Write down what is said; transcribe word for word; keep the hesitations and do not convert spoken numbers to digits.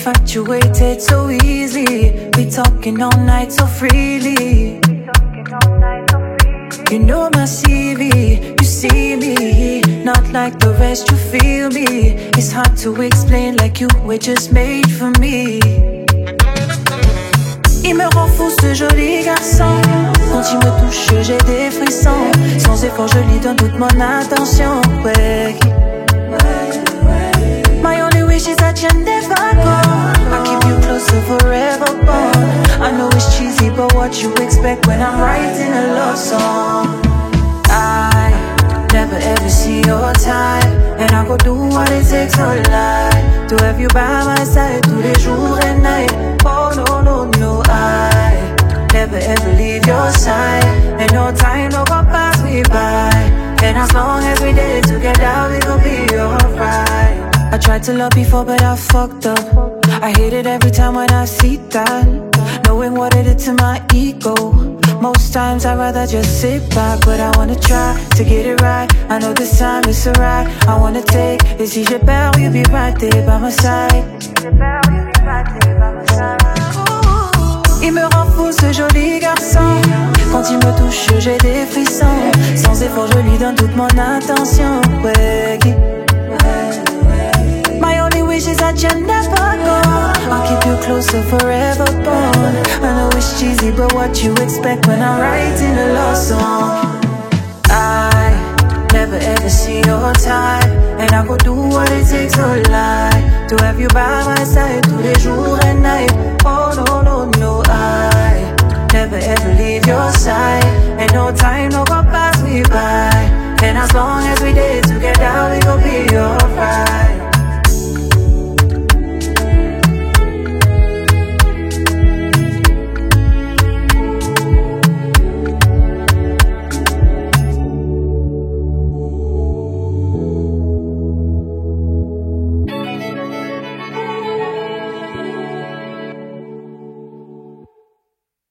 infatuated so easily. We talking all night so freely. You know my C V, you see me, not like the rest, you feel me. It's hard to explain, like you were just made for me. Il me rend fou ce joli garçon. Quand il me touche j'ai des frissons. Sans effort je lui donne toute mon attention. Ouais. My only wish is that you never go. I keep you closer forever, boy. I know it's cheesy, but what you expect when I'm writing a love song? I never ever see your type, and I go do what it takes to lie. To have you by my side, tous les jours and night. Oh no, no, no, I never ever leave your side. And no time, no go pass me by. And as long as we did it together, we gon' be alright. I tried to love before, but I fucked up. I hate it every time when I see that, knowing what it did to my ego. Most times I'd rather just sit back, but I wanna try to get it right. I know this time it's alright. I wanna take et si je perds, you'll be right there by my side. Il me rend fou ce joli garçon. Quand il me touche j'ai des frissons. Sans effort je lui donne toute mon attention. Ouais. My only wish is that you never go. I'll keep you closer forever, boy. I know it's cheesy, but what you expect when I'm writing a love song? I never ever see your type, and I go do what it takes to lie. To have you by my side tous les jours and night. Oh no.